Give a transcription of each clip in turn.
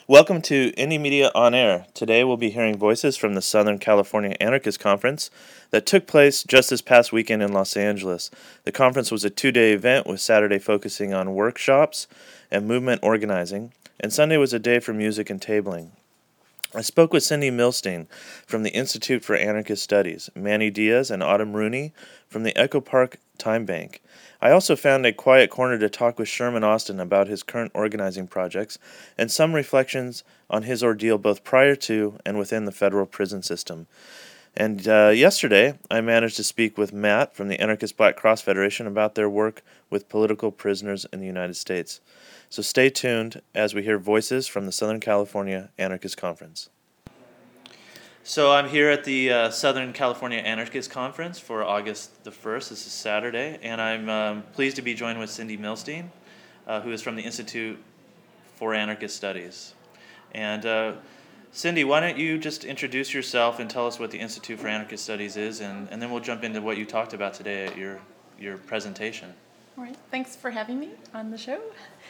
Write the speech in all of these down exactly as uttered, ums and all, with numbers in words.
Welcome to Indie Media On Air. Today we'll be hearing voices from the Southern California Anarchist Conference that took place just this past weekend in Los Angeles. The conference was a two-day event with Saturday focusing on workshops and movement organizing, and Sunday was a day for music and tabling. I spoke with Cindy Milstein from the Institute for Anarchist Studies, Manny Diaz and Autumn Rooney from the Echo Park Time Bank. I also found a quiet corner to talk with Sherman Austin about his current organizing projects and some reflections on his ordeal both prior to and within the federal prison system. And uh, yesterday, I managed to speak with Matt from the Anarchist Black Cross Federation about their work with political prisoners in the United States. So stay tuned as we hear voices from the Southern California Anarchist Conference. So I'm here at the uh, Southern California Anarchist Conference for August the first. This is Saturday, and I'm um, pleased to be joined with Cindy Milstein, uh, who is from the Institute for Anarchist Studies. And uh, Cindy, why don't you just introduce yourself and tell us what the Institute for Anarchist Studies is, and, and then we'll jump into what you talked about today at your, your presentation. All right, thanks for having me on the show.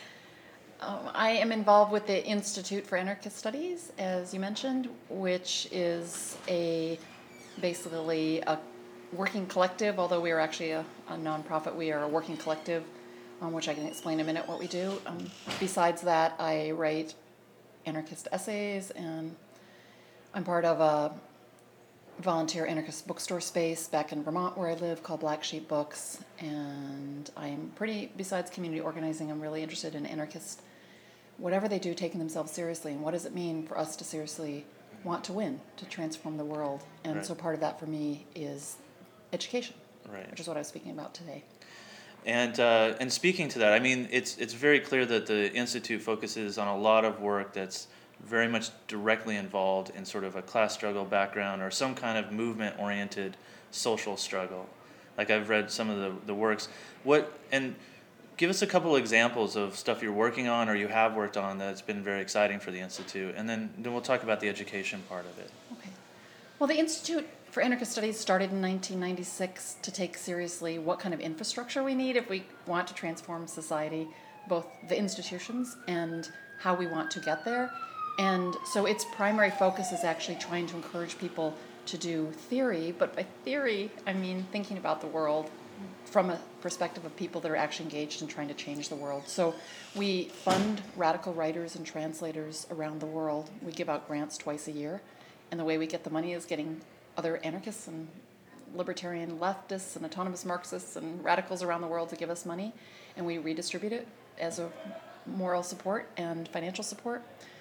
Um, I am involved with the Institute for Anarchist Studies, as you mentioned, which is a basically a working collective, although we are actually a, a nonprofit. We are a working collective, um, which I can explain in a minute what we do. Um, besides that, I write anarchist essays, and I'm part of a volunteer anarchist bookstore space back in Vermont where I live called Black Sheep Books, and I'm pretty, besides community organizing, I'm really interested in anarchist, whatever they do, taking themselves seriously, and what does it mean for us to seriously want to win, to transform the world. And Right. So part of that for me is education, Right. which is what I was speaking about today. And uh, and speaking to that, I mean, it's it's very clear that the Institute focuses on a lot of work that's very much directly involved in sort of a class struggle background or some kind of movement-oriented social struggle. Like I've read some of the, the works. What and give us a couple examples of stuff you're working on or you have worked on that's been very exciting for the Institute, and then, then we'll talk about the education part of it. Okay. Well, the Institute for Anarchist Studies started in nineteen ninety-six to take seriously what kind of infrastructure we need if we want to transform society, both the institutions and how we want to get there. And so its primary focus is actually trying to encourage people to do theory, but by theory, I mean thinking about the world from a perspective of people that are actually engaged in trying to change the world. So we fund radical writers and translators around the world. We give out grants twice a year, and the way we get the money is getting other anarchists and libertarian leftists and autonomous Marxists and radicals around the world to give us money, and we redistribute it as a moral support and financial support.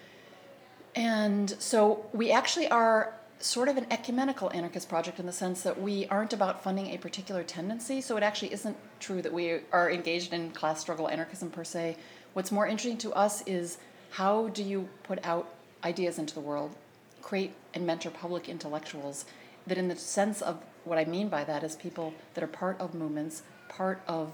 And so we actually are sort of an ecumenical anarchist project in the sense that we aren't about funding a particular tendency, so it actually isn't true that we are engaged in class struggle anarchism per se. What's more interesting to us is how do you put out ideas into the world, create and mentor public intellectuals that in the sense of what I mean by that is people that are part of movements, part of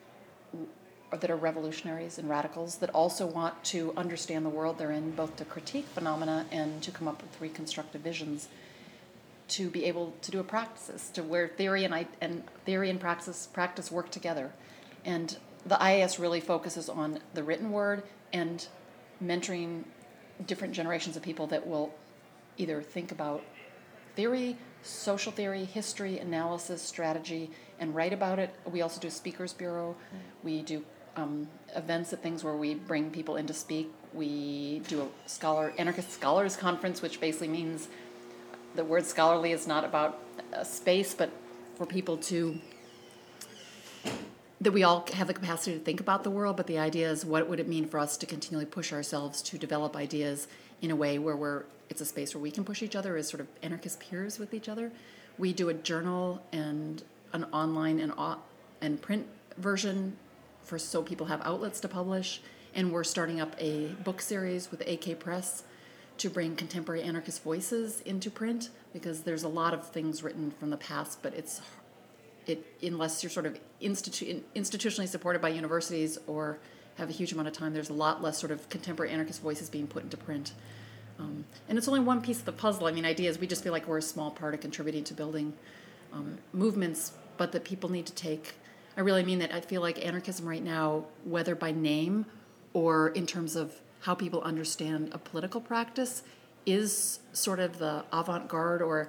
or that are revolutionaries and radicals that also want to understand the world they're in, both to critique phenomena and to come up with reconstructive visions, to be able to do a practice, to where theory and I, and theory and practice practice work together. And the I A S really focuses on the written word and mentoring different generations of people that will either think about theory, social theory, history, analysis, strategy, and write about it. We also do a speakers bureau. We do um, events at things where we bring people in to speak. We do a scholar anarchist scholars conference, which basically means the word scholarly is not about a space, but for people to, that we all have the capacity to think about the world, but the idea is what would it mean for us to continually push ourselves to develop ideas in a way where we're, it's a space where we can push each other as sort of anarchist peers with each other. We do a journal and an online and and print version for so people have outlets to publish, and we're starting up a book series with A K Press to bring contemporary anarchist voices into print, because there's a lot of things written from the past, but it's it unless you're sort of institu- institutionally supported by universities or have a huge amount of time, there's a lot less sort of contemporary anarchist voices being put into print. Um, and it's only one piece of the puzzle. I mean, ideas, we just feel like we're a small part of contributing to building um, movements, but that people need to take. I really mean that. I feel like anarchism right now, whether by name or in terms of how people understand a political practice is sort of the avant-garde or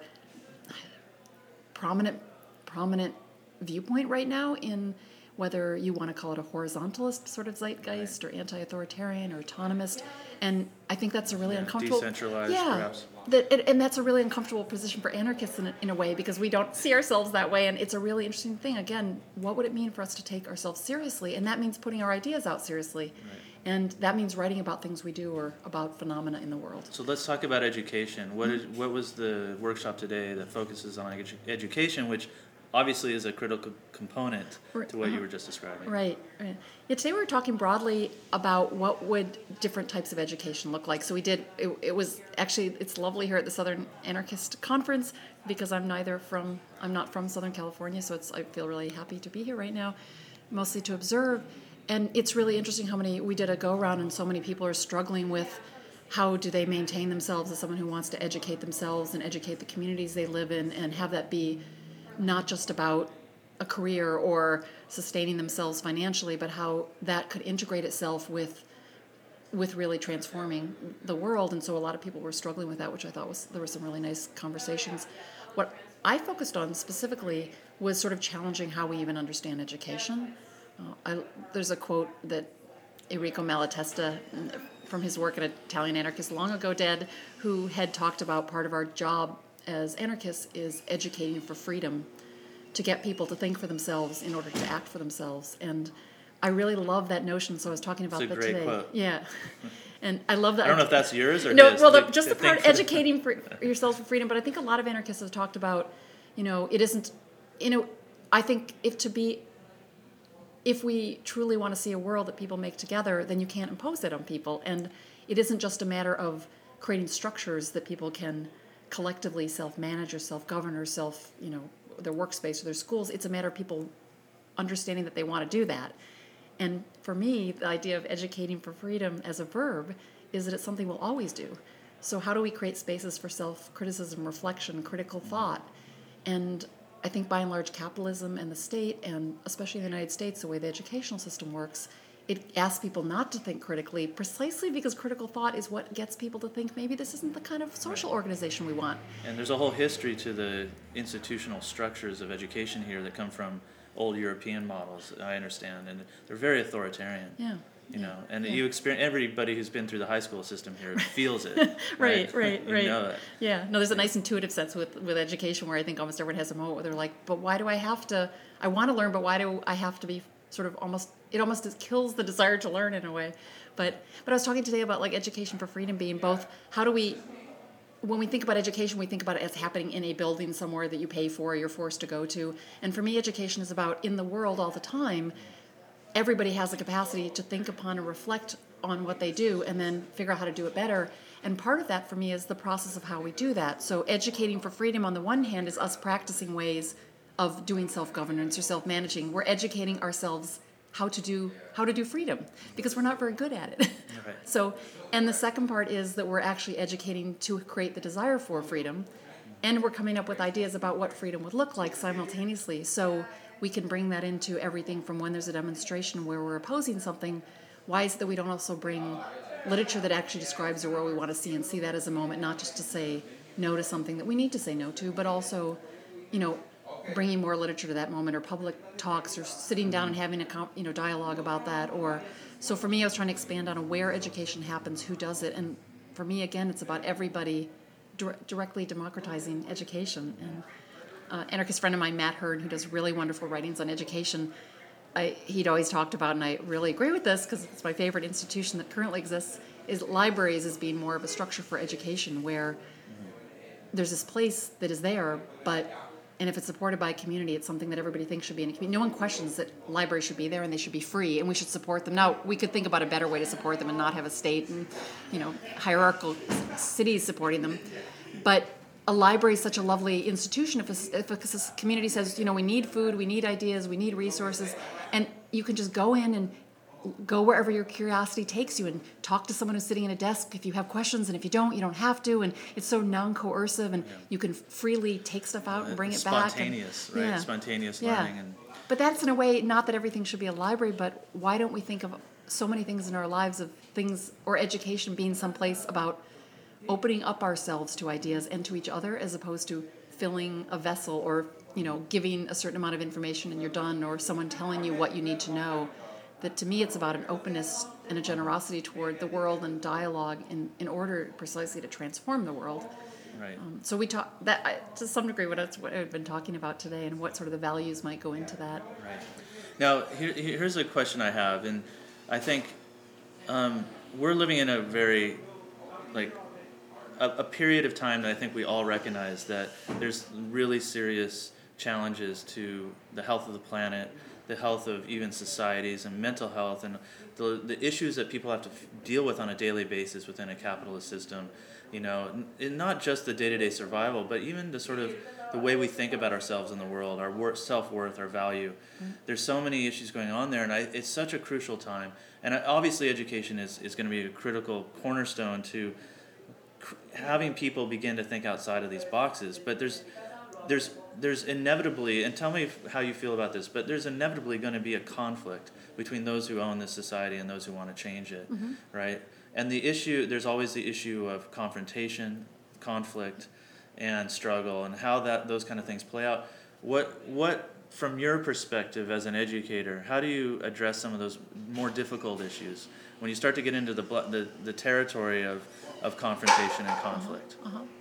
prominent prominent viewpoint right now in whether you want to call it a horizontalist sort of zeitgeist right. or anti-authoritarian or autonomist. And I think that's a really yeah, uncomfortable... Decentralized, yeah, perhaps. That, it, and that's a really uncomfortable position for anarchists in a, in a way, because we don't see ourselves that way. And it's a really interesting thing. Again, what would it mean for us to take ourselves seriously? And that means putting our ideas out seriously. Right. And that means writing about things we do or about phenomena in the world. So let's talk about education. What, is, what was the workshop today that focuses on edu- education, which obviously is a critical component to what you were just describing. Right, right. Yeah, today we were talking broadly about what would different types of education look like. So we did, it, it was actually, it's lovely here at the Southern Anarchist Conference because I'm neither from, I'm not from Southern California, so it's, I feel really happy to be here right now, mostly to observe. And it's really interesting how many, we did a go-around and so many people are struggling with how do they maintain themselves as someone who wants to educate themselves and educate the communities they live in and have that be not just about a career or sustaining themselves financially, but how that could integrate itself with with really transforming the world. And so a lot of people were struggling with that, which I thought was, there were some really nice conversations. What I focused on specifically was sort of challenging how we even understand education. Uh, I, there's a quote that Enrico Malatesta, from his work at Italian Anarchist, long ago dead, who had talked about part of our job as anarchists is educating for freedom, to get people to think for themselves in order to act for themselves. And I really love that notion, so I was talking about it's a that great today. Quote. Yeah. And I love that. I don't know if that's yours or no, his. well, the, to, just to the part for educating for yourselves for freedom, but I think a lot of anarchists have talked about, you know, it isn't, you know, I think if to be, if we truly want to see a world that people make together, then you can't impose it on people. And it isn't just a matter of creating structures that people can collectively self-manage or self-govern or self, you know, their workspace or their schools. It's a matter of people understanding that they want to do that. And for me, the idea of educating for freedom as a verb is that it's something we'll always do. So how do we create spaces for self-criticism, reflection, critical thought? And I think by and large capitalism and the state, and especially in the United States, the way the educational system works, it asks people not to think critically precisely because critical thought is what gets people to think maybe this isn't the kind of social organization we want. And there's a whole history to the institutional structures of education here that come from old European models, I understand, and they're very authoritarian. Yeah. You yeah, know, and yeah. you experience, everybody who's been through the high school system here feels it. right, right, right. you right. know it. Yeah. No, there's a nice intuitive sense with, with education where I think almost everyone has a moment where they're like, but why do I have to, I want to learn, but why do I have to be sort of almost, it almost is, kills the desire to learn in a way. But but I was talking today about like education for freedom being both, how do we, when we think about education, we think about it as happening in a building somewhere that you pay for or you're forced to go to. And for me, education is about in the world all the time. Everybody has the capacity to think upon and reflect on what they do and then figure out how to do it better. And part of that for me is the process of how we do that. So educating for freedom on the one hand is us practicing ways of doing self-governance or self-managing. We're educating ourselves how to do how to do freedom because we're not very good at it. Right. So, and the second part is that we're actually educating to create the desire for freedom, and we're coming up with ideas about what freedom would look like simultaneously. So we can bring that into everything from when there's a demonstration where we're opposing something. Why is it that we don't also bring literature that actually describes the world we want to see and see that as a moment, not just to say no to something that we need to say no to, but also, you know, bringing more literature to that moment or public talks or sitting down and having a you know dialogue about that. Or so for me, I was trying to expand on where education happens, who does it, and for me, again, it's about everybody dir- directly democratizing education. And uh, anarchist friend of mine, Matt Hearn, who does really wonderful writings on education, I, he'd always talked about, and I really agree with this because it's my favorite institution that currently exists, is libraries as being more of a structure for education where there's this place that is there, but and if it's supported by a community, it's something that everybody thinks should be in a community. No one questions that libraries should be there and they should be free and we should support them. Now, we could think about a better way to support them and not have a state and, you know, hierarchical cities supporting them. But a library is such a lovely institution. If a, if a community says, you know, we need food, we need ideas, we need resources, and you can just go in and go wherever your curiosity takes you and talk to someone who's sitting at a desk if you have questions, and if you don't, you don't have to, and it's so non-coercive, and yeah. you can freely take stuff out and bring it back. Spontaneous, and, right? Yeah. Spontaneous yeah. learning. And But that's in a way, not that everything should be a library, but why don't we think of so many things in our lives of things, or education being someplace about opening up ourselves to ideas and to each other, as opposed to filling a vessel or, you know, giving a certain amount of information and you're done, or someone telling you what you need to know. That to me, it's about an openness and a generosity toward the world and dialogue in, in order precisely to transform the world. Right. Um, so we talk that I, to some degree what, it's, what I've been talking about today, and what sort of the values might go into that. Right. Now, here, here's a question I have, and I think um, we're living in a very, like, a, a period of time that I think we all recognize that there's really serious challenges to the health of the planet, the health of even societies, and mental health, and the the issues that people have to f- deal with on a daily basis within a capitalist system. You know, n- not just the day-to-day survival, but even the sort of the way we think about ourselves in the world, our wor- self-worth, our value. Mm-hmm. There's so many issues going on there, and I, it's such a crucial time. And I, obviously education is, is going to be a critical cornerstone to cr- having people begin to think outside of these boxes. But there's there's there's inevitably, and tell me if, how you feel about this, but there's inevitably going to be a conflict between those who own this society and those who want to change it, mm-hmm. right? And the issue, there's always the issue of confrontation, conflict, and struggle, and how that those kind of things play out. What what from your perspective as an educator, how do you address some of those more difficult issues when you start to get into the the, the territory of, of confrontation and conflict? Uh-huh. Uh-huh.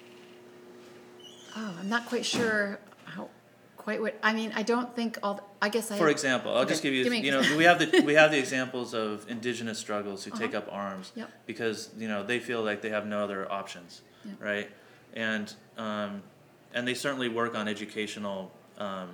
Oh, I'm not quite sure how quite what I mean. I don't think all. The, I guess I. For example, I'll okay. just give you. Give you know, we have the we have the examples of indigenous struggles who uh-huh. take up arms yep. because you know they feel like they have no other options, yep. right? And um, and they certainly work on educational. Um,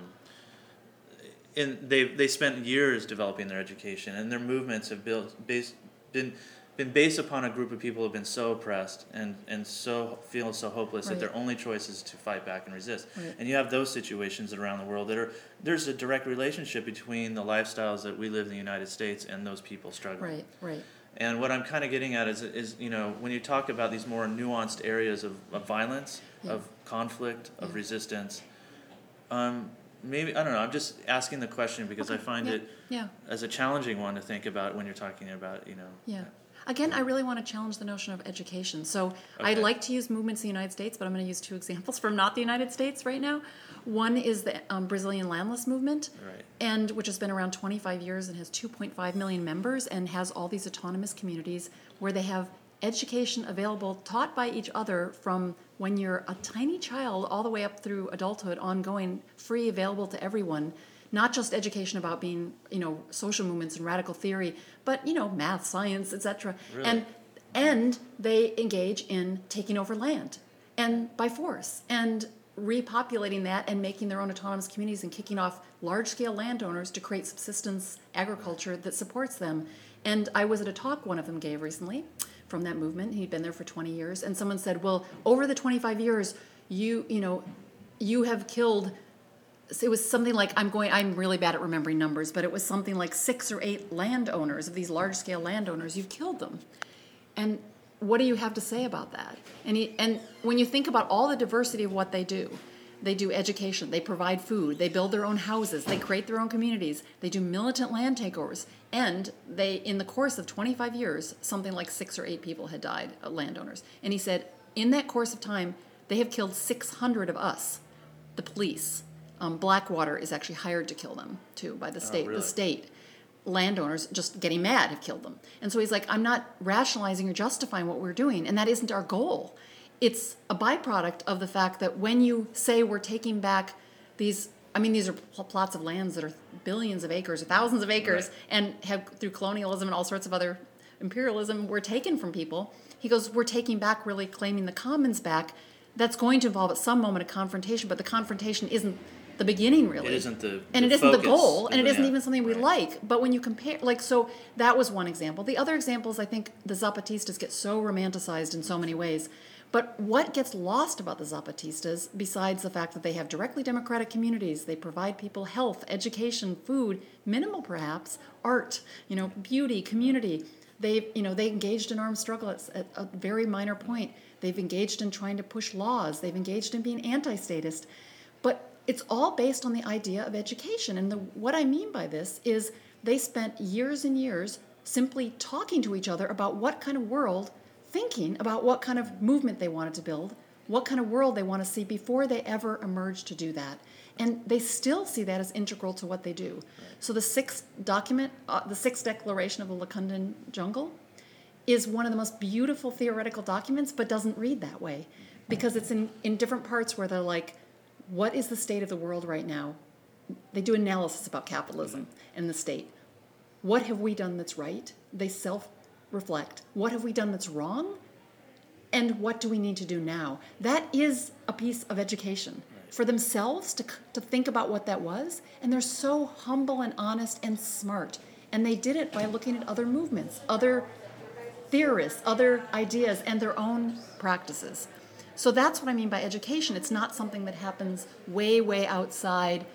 in they they spent years developing their education, and their movements have built based been. been based upon a group of people who have been so oppressed and, and so feel so hopeless right. that their only choice is to fight back and resist. Right. And you have those situations around the world that are, there's a direct relationship between the lifestyles that we live in the United States and those people struggling. Right, right. And what I'm kind of getting at is, is you know, when you talk about these more nuanced areas of, of violence, yeah. of conflict, of yeah. resistance, um, maybe, I don't know, I'm just asking the question because okay. I find yeah. it yeah. as a challenging one to think about when you're talking about, you know. Yeah. Again, I really want to challenge the notion of education. So okay. I'd like to use movements in the United States, but I'm going to use two examples from not the United States right now. One is the um, Brazilian landless movement, right. and which has been around twenty-five years and has two point five million members and has all these autonomous communities where they have education available, taught by each other from when you're a tiny child all the way up through adulthood, ongoing, free, available to everyone. Not just education about being, you know, social movements and radical theory, but, you know, math, science, et cetera. Really? And and they engage in taking over land, and by force, and repopulating that and making their own autonomous communities and kicking off large-scale landowners to create subsistence agriculture that supports them. And I was at a talk one of them gave recently from that movement. He'd been there for twenty years, and someone said, well, over the twenty-five years, you, you know, you have killed... It was something like, I'm going, I'm really bad at remembering numbers, but it was something like six or eight landowners, of these large-scale landowners, you've killed them. And what do you have to say about that? And he, and when you think about all the diversity of what they do, they do education, they provide food, they build their own houses, they create their own communities, they do militant land takeovers, and they, in the course of twenty-five years, something like six or eight people had died, uh, landowners. And he said, in that course of time, they have killed six hundred of us, the police. Um, Blackwater is actually hired to kill them, too, by the state. Oh, really? The state. Landowners, just getting mad, have killed them. And so he's like, I'm not rationalizing or justifying what we're doing, and that isn't our goal. It's a byproduct of the fact that when you say we're taking back these, I mean, these are pl- plots of lands that are billions of acres or thousands of acres, right. and have, through colonialism and all sorts of other imperialism, were taken from people. He goes, we're taking back, really claiming the commons back. That's going to involve at some moment a confrontation, but the confrontation isn't the beginning, really. It isn't the And the it isn't focus. the goal, and it isn't Yeah. even something we Right. like. But when you compare, like, so that was one example. The other example is, I think, the Zapatistas get so romanticized in so many ways. But what gets lost about the Zapatistas, besides the fact that they have directly democratic communities, they provide people health, education, food, minimal perhaps, art, you know, beauty, community. They, you know, they engaged in armed struggle at, at a very minor point. They've engaged in trying to push laws. They've engaged in being anti-statist. But it's all based on the idea of education. And the, what I mean by this is they spent years and years simply talking to each other about what kind of world, thinking about what kind of movement they wanted to build, what kind of world they want to see before they ever emerge to do that. And they still see that as integral to what they do. So the sixth document, uh, the sixth declaration of the Lacundan Jungle, is one of the most beautiful theoretical documents, but doesn't read that way. Because it's in, in different parts where they're like, what is the state of the world right now? They do analysis about capitalism and the state. What have we done that's right? They self-reflect. What have we done that's wrong? And what do we need to do now? That is a piece of education for themselves to, to think about what that was. And they're so humble and honest and smart. And they did it by looking at other movements, other theorists, other ideas, and their own practices. So that's what I mean by education. It's not something that happens way, way outside,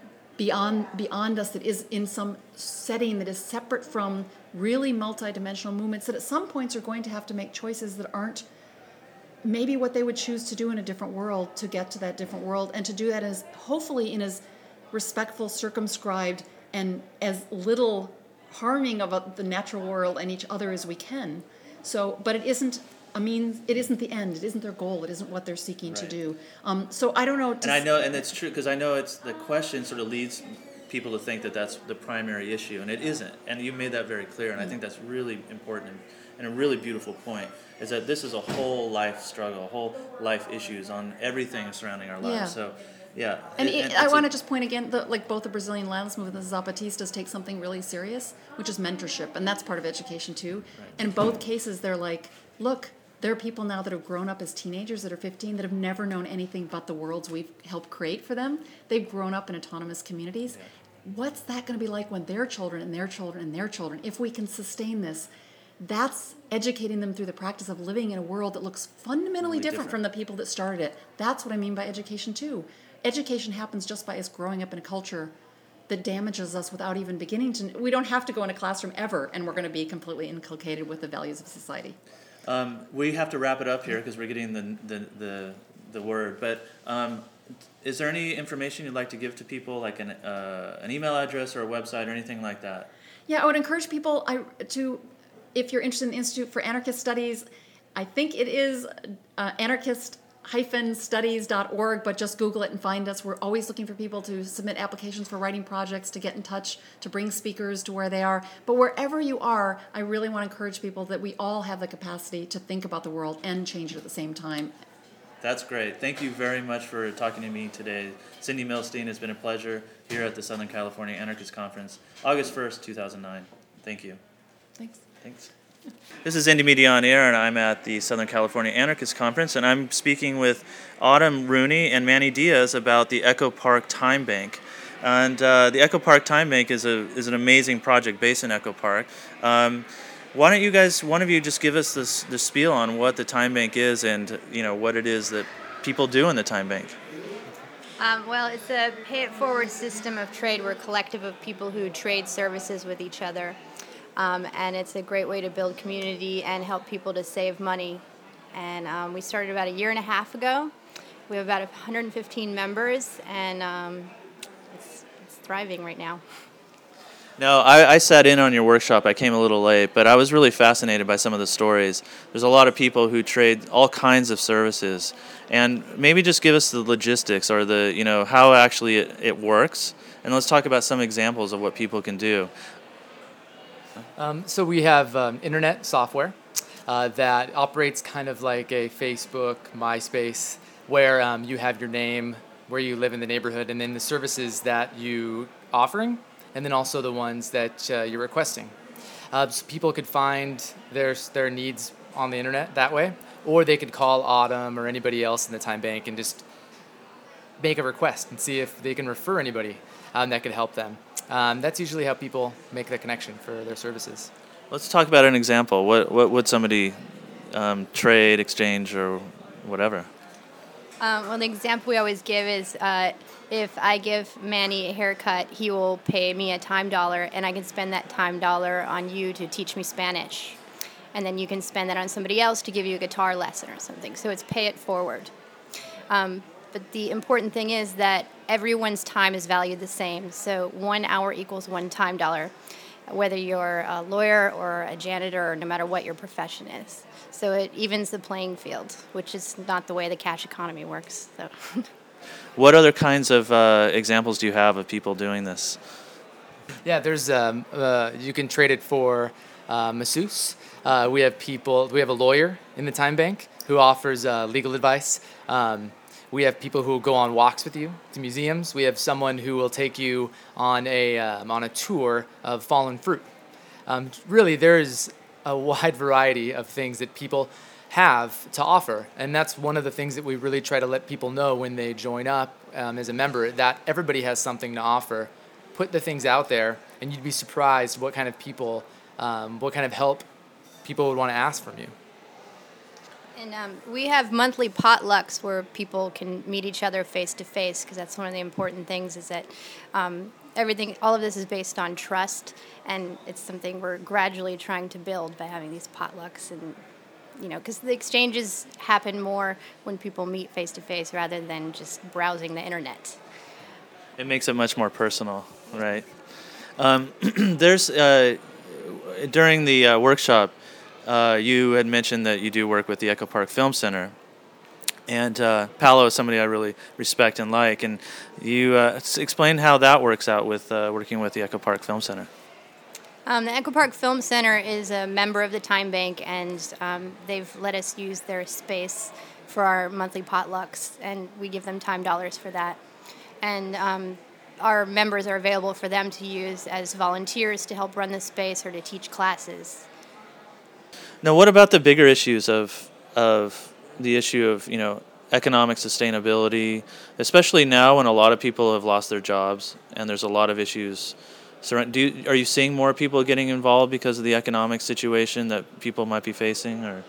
beyond beyond us, that is in some setting that is separate from really multidimensional movements that at some points are going to have to make choices that aren't maybe what they would choose to do in a different world to get to that different world, and to do that as hopefully in as respectful, circumscribed, and as little harming of the natural world and each other as we can. So, but it isn't I mean, it isn't the end. It isn't their goal. It isn't what they're seeking right. to do. Um, so I don't know. And I know, and it's true, because I know it's the question sort of leads people to think that that's the primary issue, and it isn't. And you made that very clear, and I think that's really important and, and a really beautiful point, is that this is a whole life struggle, whole life issues on everything surrounding our lives. Yeah. So, yeah. And, it, it, and I want to just point again, the, like both the Brazilian Landless movement and the Zapatistas take something really serious, which is mentorship, and that's part of education too. Right. In both cases, they're like, look, there are people now that have grown up as teenagers that are fifteen that have never known anything but the worlds we've helped create for them. They've grown up in autonomous communities. Yeah. What's that going to be like when their children and their children and their children, if we can sustain this, that's educating them through the practice of living in a world that looks fundamentally different, different from the people that started it. That's what I mean by education too. Education happens just by us growing up in a culture that damages us without even beginning to... We don't have to go in a classroom ever, and we're going to be completely inculcated with the values of society. Um, we have to wrap it up here because we're getting the the, the, the word. But um, is there any information you'd like to give to people, like an uh, an email address or a website or anything like that? Yeah, I would encourage people I, to, if you're interested in the Institute for Anarchist Studies, I think it is uh, anarchist studies dot org, but just Google it and find us. We're always looking for people to submit applications for writing projects, to get in touch, to bring speakers to where they are. But wherever you are, I really want to encourage people that we all have the capacity to think about the world and change it at the same time. That's great. Thank you very much for talking to me today. Cindy Milstein, it's been a pleasure here at the Southern California Anarchist Conference, August first, two thousand nine. Thank you. Thanks. Thanks. This is Indie Media on Air, and I'm at the Southern California Anarchist Conference, and I'm speaking with Autumn Rooney and Manny Diaz about the Echo Park Time Bank. And uh, the Echo Park Time Bank is a is an amazing project based in Echo Park. Um, why don't you guys, one of you, just give us this the spiel on what the Time Bank is, and you know what it is that people do in the Time Bank. Um, well, it's a pay-it-forward system of trade. We're a collective of people who trade services with each other. Um, and it's a great way to build community and help people to save money. And um, we started about a year and a half ago. We have about one hundred fifteen members, and um, it's, it's thriving right now. Now, I, I sat in on your workshop. I came a little late, but I was really fascinated by some of the stories. There's a lot of people who trade all kinds of services, and maybe just give us the logistics or the, you know, how actually it, it works, and let's talk about some examples of what people can do. Um, so we have um, internet software uh, that operates kind of like a Facebook, MySpace, where um, you have your name, where you live in the neighborhood, and then the services that you offering, and then also the ones that uh, you're requesting. Uh, so people could find their their needs on the internet that way, or they could call Autumn or anybody else in the Time Bank and just make a request and see if they can refer anybody um, that could help them. Um, that's usually how people make the connection for their services. Let's talk about an example. What what would somebody um, trade, exchange, or whatever? Um, well, the example we always give is uh, if I give Manny a haircut, he will pay me a time dollar, and I can spend that time dollar on you to teach me Spanish. And then you can spend that on somebody else to give you a guitar lesson or something. So it's pay it forward. Um, But the important thing is that everyone's time is valued the same. So one hour equals one time dollar. whether you're a lawyer or a janitor or no matter what your profession is. So it evens the playing field, which is not the way the cash economy works. So. What other kinds of uh, examples do you have of people doing this? Yeah, there's um, uh, you can trade it for uh, masseuse. Uh, we have people. We have a lawyer in the Time Bank who offers uh, legal advice. Um, we have people who will go on walks with you to museums. We have someone who will take you on a um, on a tour of fallen fruit. Um, really, there's a wide variety of things that people have to offer, and that's one of the things that we really try to let people know when they join up um, as a member, that everybody has something to offer. Put the things out there, and you'd be surprised what kind of people, um, what kind of help people would want to ask from you. And um, we have monthly potlucks where people can meet each other face to face, because that's one of the important things, is that um, everything, all of this is based on trust, and it's something we're gradually trying to build by having these potlucks. And you know, because the exchanges happen more when people meet face to face rather than just browsing the internet. It makes it much more personal, right? Um, there's uh, during the uh, workshop, uh, you had mentioned that you do work with the Echo Park Film Center, and uh, Paolo is somebody I really respect and like, and you uh, explain how that works out with uh, working with the Echo Park Film Center. Um, the Echo Park Film Center is a member of the Time Bank, and um, they've let us use their space for our monthly potlucks, and we give them time dollars for that. And um, our members are available for them to use as volunteers to help run the space or to teach classes. Now, what about the bigger issues of of the issue of, you know, economic sustainability, especially now when a lot of people have lost their jobs and there's a lot of issues? So, do you, are you seeing more people getting involved because of the economic situation that people might be facing, or?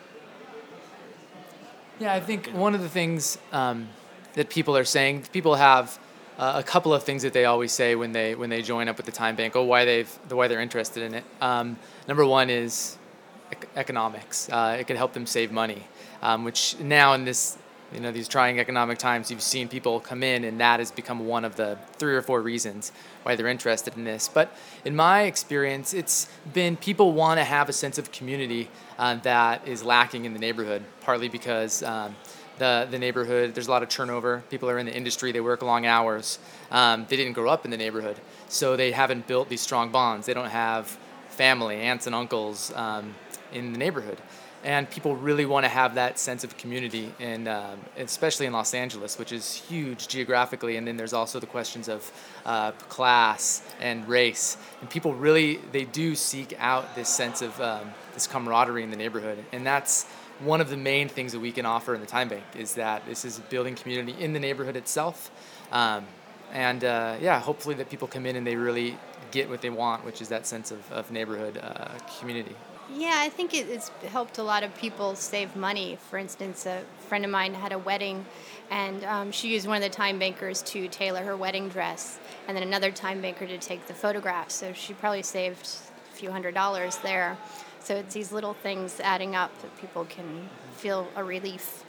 Yeah, I think one of the things um, that people are saying, people have uh, a couple of things that they always say when they when they join up with the Time Bank, or why they've the why they're interested in it. Um, number one is ec- economics. Uh, it can help them save money, um, which now in this, you know, these trying economic times, you've seen people come in, and that has become one of the three or four reasons why they're interested in this. But in my experience, it's been people want to have a sense of community uh, that is lacking in the neighborhood, partly because um, the the neighborhood, there's a lot of turnover. People are in the industry, they work long hours. Um, they didn't grow up in the neighborhood, so they haven't built these strong bonds. They don't have family, aunts and uncles um, in the neighborhood. And people really want to have that sense of community, and um, especially in Los Angeles, which is huge geographically. And then there's also the questions of uh, class and race. And people really, they do seek out this sense of um, this camaraderie in the neighborhood. And that's one of the main things that we can offer in the Time Bank, is that this is building community in the neighborhood itself. Um, and uh, yeah, hopefully that people come in and they really get what they want, which is that sense of, of neighborhood uh, community. Yeah, I think it, it's helped a lot of people save money. For instance, a friend of mine had a wedding, and um, she used one of the time bankers to tailor her wedding dress, and then another time banker to take the photographs. So she probably saved a few hundred dollars there. So it's these little things adding up that people can feel a relief.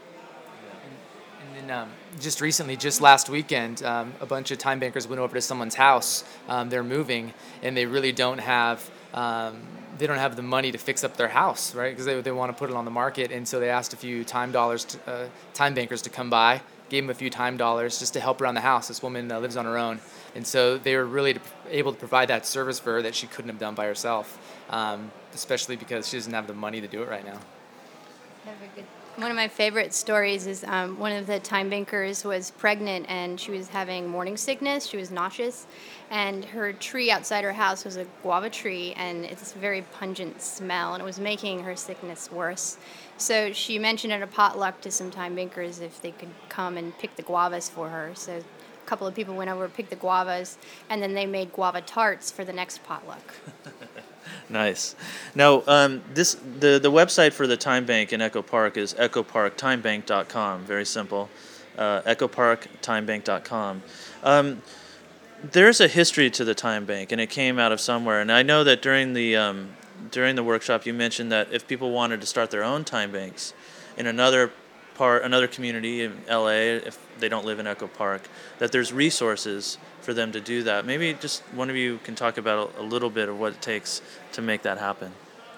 And then um, just recently, just last weekend, um, a bunch of time bankers went over to someone's house. Um, they're moving, and they really don't have um, they don't have the money to fix up their house, right? Because they they want to put it on the market, and so they asked a few time dollars, to, uh, time bankers to come by, gave them a few time dollars just to help around the house. This woman uh, lives on her own, and so they were really to, able to provide that service for her that she couldn't have done by herself, um, especially because she doesn't have the money to do it right now. Have a good. One of my favorite stories is um, one of the time bankers was pregnant, and she was having morning sickness. She was nauseous, and her tree outside her house was a guava tree, and it's a very pungent smell, and it was making her sickness worse. So she mentioned at a potluck to some time bankers if they could come and pick the guavas for her. So a couple of people went over, picked the guavas, and then they made guava tarts for the next potluck. Nice. Now, um, this the, the website for the Time Bank in Echo Park is echo park time bank dot com. Very simple. Uh, echo park time bank dot com. Um, there's a history to the Time Bank, and it came out of somewhere. And I know that during the um, during the workshop, you mentioned that if people wanted to start their own time banks in another part, another community in L A, if they don't live in Echo Park, that there's resources for them to do that. Maybe just one of you can talk about a little bit of what it takes to make that happen.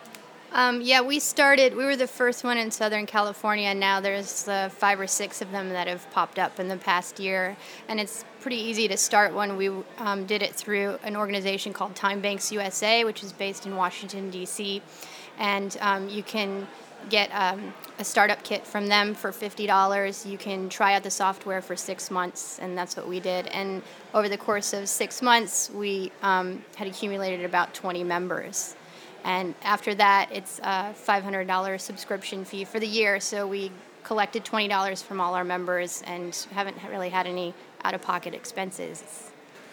Um, yeah, we started, we were the first one in Southern California, and now there's uh, five or six of them that have popped up in the past year. And it's pretty easy to start one. We um, did it through an organization called Time Banks U S A, which is based in Washington, D C. And um, you can get um, a startup kit from them for fifty dollars. You can try out the software for six months, and that's what we did. And over the course of six months, we um, had accumulated about twenty members. And after that, it's a five hundred dollars subscription fee for the year. So we collected twenty dollars from all our members and haven't really had any out-of-pocket expenses.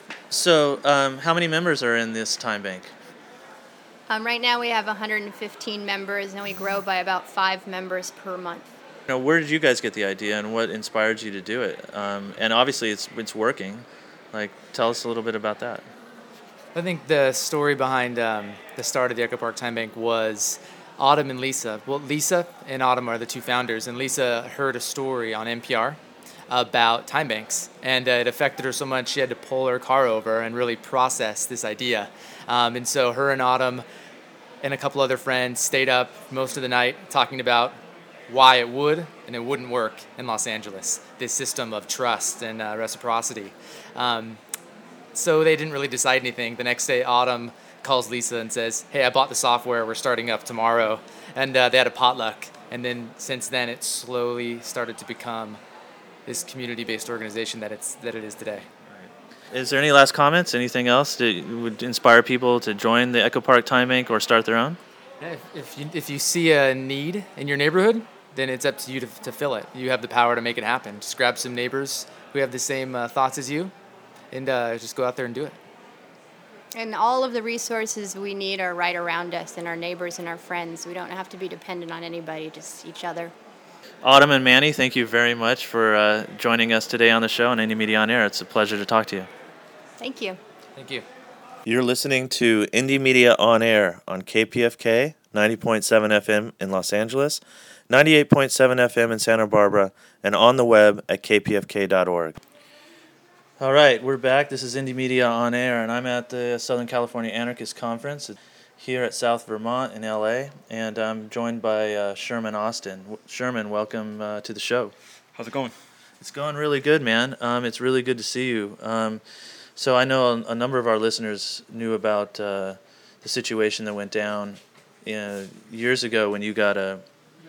So um, how many members are in this time bank? Um, right now we have one hundred fifteen members, and we grow by about five members per month. You know, where did you guys get the idea, and what inspired you to do it? Um, and obviously, it's it's working. Like, tell us a little bit about that. I think the story behind um, the start of the Echo Park Time Bank was Autumn and Lisa. Well, Lisa and Autumn are the two founders, and Lisa heard a story on N P R about time banks, and uh, it affected her so much she had to pull her car over and really process this idea. Um, and so her and Autumn and a couple other friends stayed up most of the night talking about why it would and it wouldn't work in Los Angeles, this system of trust and uh, reciprocity. Um, So they didn't really decide anything. The next day, Autumn calls Lisa and says, hey, I bought the software. We're starting up tomorrow. And uh, they had a potluck. And then since then, it slowly started to become this community-based organization that it's that it is today. Is there any last comments? Anything else that would inspire people to join the Echo Park Time Bank or start their own? Yeah, if, if, you, if you see a need in your neighborhood, then it's up to you to, to fill it. You have the power to make it happen. Just grab some neighbors who have the same uh, thoughts as you, and uh, just go out there and do it. And all of the resources we need are right around us, and our neighbors and our friends. We don't have to be dependent on anybody, just each other. Autumn and Manny, thank you very much for uh, joining us today on the show on Indie Media On Air. It's a pleasure to talk to you. Thank you. Thank you. You're listening to Indie Media On Air on K P F K, ninety point seven F M in Los Angeles, ninety-eight point seven F M in Santa Barbara, and on the web at k p f k dot org. All right, we're back. This is Indie Media On Air, and I'm at the Southern California Anarchist Conference here at South Vermont in L A, and I'm joined by uh, Sherman Austin. Sherman, welcome uh, to the show. How's it going? It's going really good, man. Um, it's really good to see you. Um, so I know a, a number of our listeners knew about uh, the situation that went down uh, years ago when you got a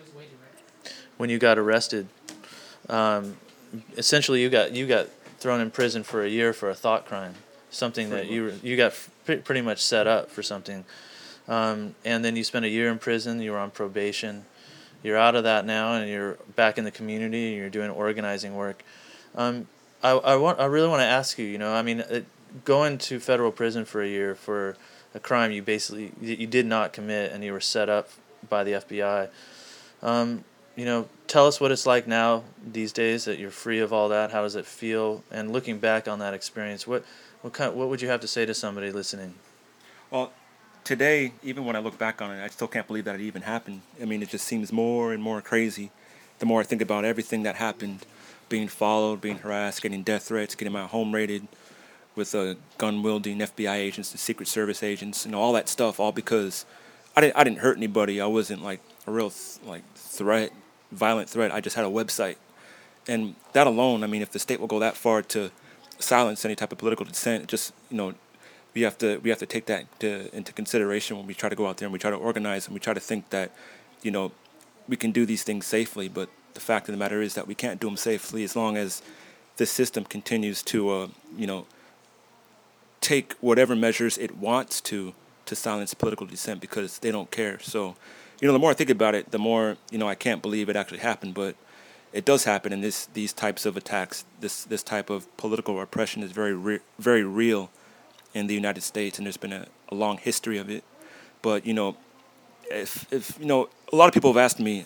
when you got arrested. Um, essentially, you got you got. thrown in prison for a year for a thought crime, something that you you got f- pretty much set up for something, um, and then you spent a year in prison. You were on probation. You're out of that now, and you're back in the community. And you're doing organizing work. Um, I I want I really want to ask you. You know, I mean, it, going to federal prison for a year for a crime you basically you did not commit, and you were set up by the F B I. Um, You know, tell us what it's like now these days that you're free of all that. How does it feel? And looking back on that experience, what what kind what would you have to say to somebody listening? Well, today, even when I look back on it, I still can't believe that it even happened. I mean, it just seems more and more crazy the more I think about everything that happened, being followed, being harassed, getting death threats, getting my home raided with uh, gun-wielding F B I agents and Secret Service agents, and all that stuff, all because I didn't I didn't hurt anybody. I wasn't like a real th- like threat. violent threat. I just had a website. And that alone, I mean, if the state will go that far to silence any type of political dissent, just, you know, we have to we have to take that to, into consideration when we try to go out there and we try to organize and we try to think that, you know, we can do these things safely. But the fact of the matter is that we can't do them safely as long as this system continues to, uh, you know, take whatever measures it wants to to silence political dissent because they don't care. So, you know, the more I think about it, the more, you know, I can't believe it actually happened, but it does happen, and this these types of attacks, this this type of political oppression is very, re- very real in the United States, and there's been a, a long history of it. But, you know, if, if, you know, a lot of people have asked me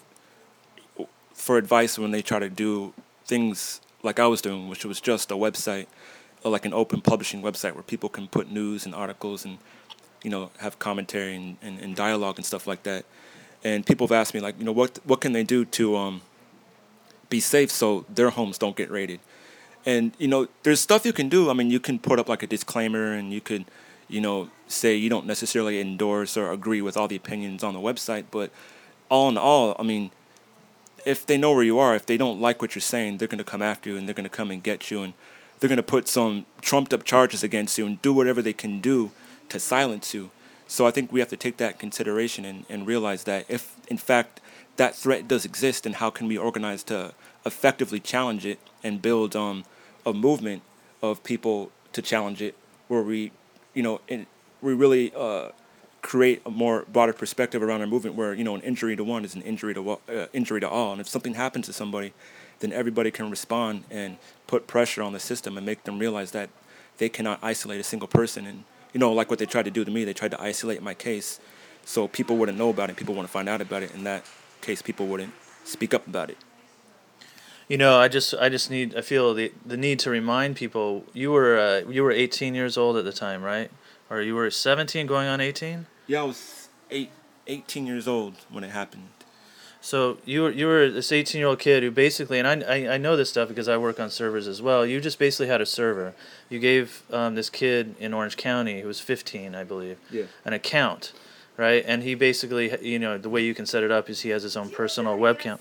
for advice when they try to do things like I was doing, which was just a website, or like an open publishing website where people can put news and articles and, you know, have commentary and, and, and dialogue and stuff like that. And people have asked me, like, you know, what what can they do to um, be safe so their homes don't get raided. And, you know, there's stuff you can do. I mean, you can put up like a disclaimer, and you could, you know, say you don't necessarily endorse or agree with all the opinions on the website. But all in all, I mean, if they know where you are, if they don't like what you're saying, they're going to come after you, and they're going to come and get you, and they're going to put some trumped up charges against you and do whatever they can do to silence you. So I think we have to take that in consideration and, and realize that if, in fact, that threat does exist, then how can we organize to effectively challenge it and build um, a movement of people to challenge it, where we, you know, in, we really uh, create a more broader perspective around our movement, where, you know, an injury to one is an injury to uh, injury to all, and if something happens to somebody, then everybody can respond and put pressure on the system and make them realize that they cannot isolate a single person. And, you know, like what they tried to do to me, they tried to isolate my case so people wouldn't know about it, people wouldn't find out about it. In that case, people wouldn't speak up about it. You know, I just I just need I feel the the need to remind people, you were uh, you were eighteen years old at the time, right? Or you were seventeen going on eighteen? Yeah, I was eight, eighteen years old when it happened. So you were you were this eighteen-year-old kid who basically, and I, I, I know this stuff because I work on servers as well, you just basically had a server. You gave um, this kid in Orange County, who was fifteen, I believe, yeah. an account, right? And he basically, you know, the way you can set it up is he has his own personal webcam.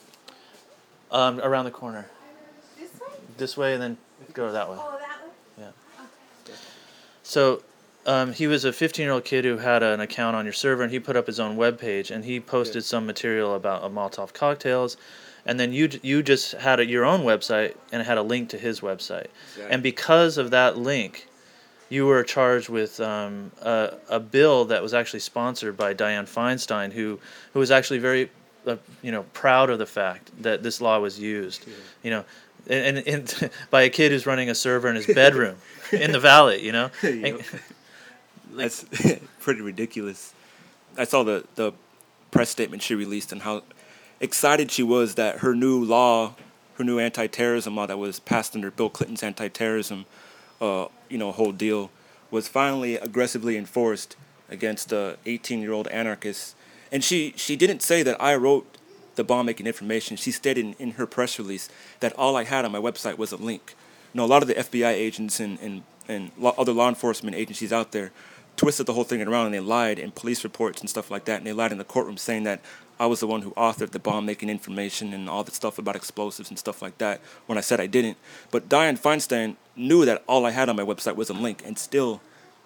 Um, around the corner. This way? This way, and then go that way. Oh, that way? Yeah. So um, he was a fifteen-year-old kid who had an account on your server, and he put up his own webpage, and he posted yeah. some material about uh, Molotov cocktails, and then you you just had a, your own website, and it had a link to his website. Exactly. And because of that link, you were charged with um, a, a bill that was actually sponsored by Dianne Feinstein, who, who was actually very uh, you know, proud of the fact that this law was used, yeah. you know, and, and, and by a kid who's running a server in his bedroom in the valley, you know. And, like, that's pretty ridiculous. I saw the, the press statement she released and how excited she was that her new law, her new anti-terrorism law that was passed under Bill Clinton's anti-terrorism, uh, you know, whole deal, was finally aggressively enforced against the eighteen-year-old anarchists. And she, she didn't say that I wrote the bomb-making information. She stated in, in her press release that all I had on my website was a link. You know, a lot of the F B I agents and, and, and lo- other law enforcement agencies out there twisted the whole thing around, and they lied in police reports and stuff like that, and they lied in the courtroom saying that I was the one who authored the bomb-making information and all the stuff about explosives and stuff like that, when I said I didn't. But Dianne Feinstein knew that all I had on my website was a link, and still,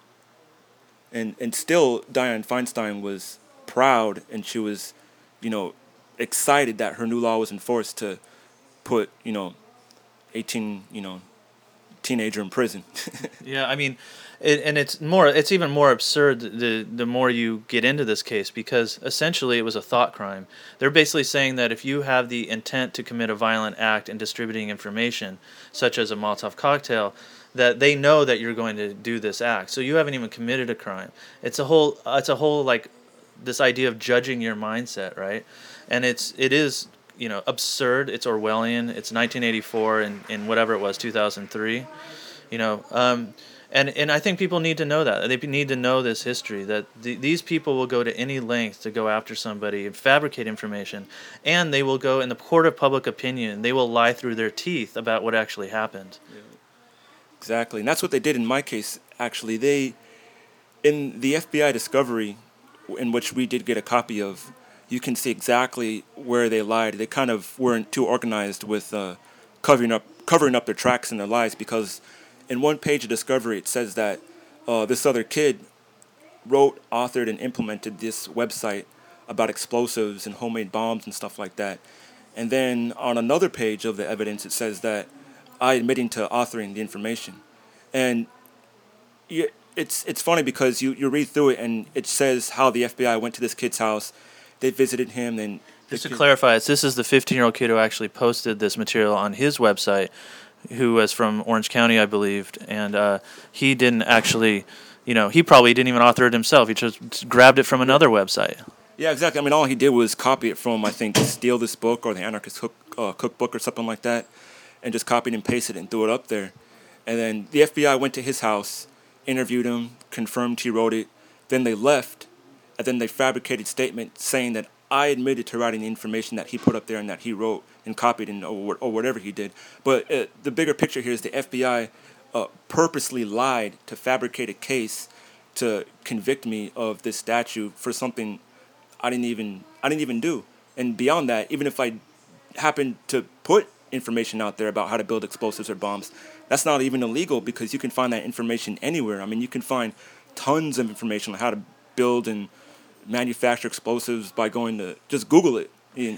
and and still Dianne Feinstein was proud, and she was, you know, excited that her new law was enforced to put, you know, eighteen, you know, teenager in prison. Yeah, I mean, it, and it's more, it's even more absurd the the more you get into this case, because essentially it was a thought crime. They're basically saying that if you have the intent to commit a violent act in distributing information, such as a Molotov cocktail, that they know that you're going to do this act. So you haven't even committed a crime. It's a whole, it's a whole like this idea of judging your mindset, right? And it's it is, you know, absurd. It's Orwellian. It's nineteen eighty-four and, and whatever it was, two thousand three. You know, um, and and I think people need to know that. They need to know this history, that the, these people will go to any length to go after somebody and fabricate information, and they will go in the court of public opinion. They will lie through their teeth about what actually happened. Yeah. Exactly, and that's what they did in my case. Actually, they, in the F B I discovery, in which we did get a copy of, you can see exactly where they lied. They kind of weren't too organized with uh, covering up covering up their tracks and their lies, because in one page of discovery it says that uh, this other kid wrote, authored, and implemented this website about explosives and homemade bombs and stuff like that. And then on another page of the evidence it says that I admitting to authoring the information. And you, it's it's funny because you, you read through it and it says how the F B I went to this kid's house. They visited him. And just to clarify, this is the fifteen-year-old kid who actually posted this material on his website, who was from Orange County, I believed, and uh, he didn't actually, you know, he probably didn't even author it himself. He just grabbed it from another website. Yeah, exactly. I mean, all he did was copy it from, I think, Steal This Book or the Anarchist Cook, uh, Cookbook or something like that, and just copied and pasted it and threw it up there. And then the F B I went to his house, interviewed him, confirmed he wrote it. Then they left, and then they fabricated statement saying that I admitted to writing the information that he put up there and that he wrote and copied and or, or whatever he did. But uh, the bigger picture here is the F B I uh, purposely lied to fabricate a case to convict me of this statue for something I didn't even I didn't even do. And beyond that, even if I happened to put information out there about how to build explosives or bombs, that's not even illegal because you can find that information anywhere. I mean, you can find tons of information on how to build and manufacture explosives by going to just Google it.